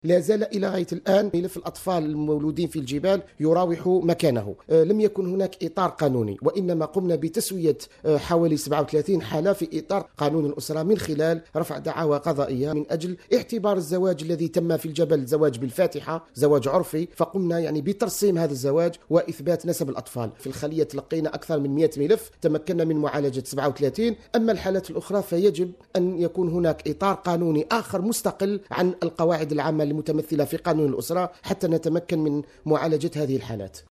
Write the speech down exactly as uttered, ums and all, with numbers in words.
لا زال إلى غاية الآن ملف الأطفال المولودين في الجبال يراوح مكانه. لم يكن هناك إطار قانوني، وإنما قمنا بتسوية حوالي سبعة وثلاثين حالة في إطار قانون الأسرة من خلال رفع دعاوى قضائية من أجل اعتبار الزواج الذي تم في الجبل زواج بالفاتحة، زواج عرفي. فقمنا يعني بترسيم هذا الزواج وإثبات نسب الأطفال. في الخلية تلقينا أكثر من مئة ملف، تمكنا من معالجة سبعة وثلاثين. أما الحالات الأخرى فيجب أن يكون هناك إطار قانوني آخر مستقل عن القواعد العامة المتمثلة في قانون الأسرة حتى نتمكن من معالجة هذه الحالات.